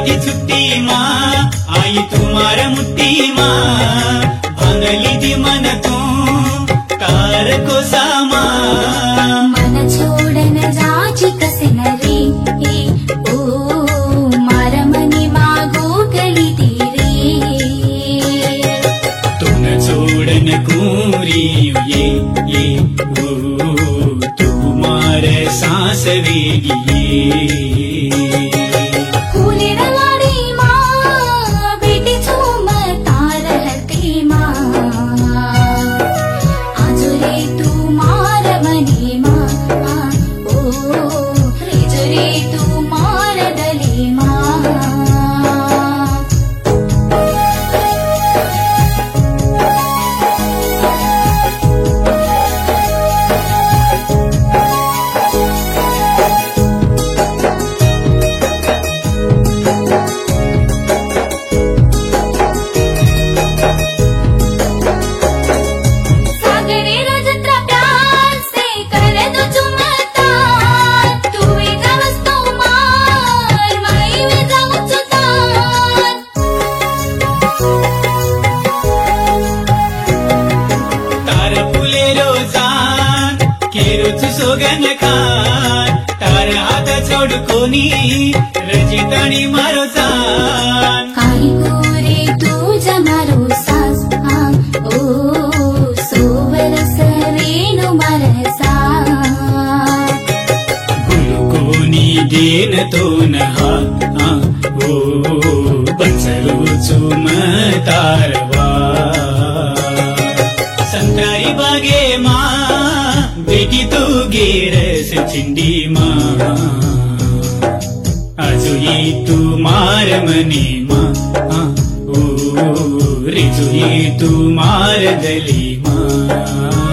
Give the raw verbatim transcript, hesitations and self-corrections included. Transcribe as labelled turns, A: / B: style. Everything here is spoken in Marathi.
A: बेटी छुट्टी माँ आई तुम्हारा मुट्ठी माँ भांगली दी मन तू तार को सामा
B: मन छोड़न जाची कसन रे ओ मारा मनी मागो गली तेरे
A: तुम छोड़न कूरी ये ये ओ तुम्हारे सांस वेगी सोगन खान तार हाथ छोड़कोनी रजितानी मारो सान
B: काही कोरे तू जमारो सास ओ सोवर सरेनु मरसा
A: गुलकोनी देन तो नहा ओ बंसरू चुम तारवा संतारी बागे माँ बेटी तू गेरस चिंडी माँ आजुई तू मार मनी माँ ओ रिजुई तू मार दली माँ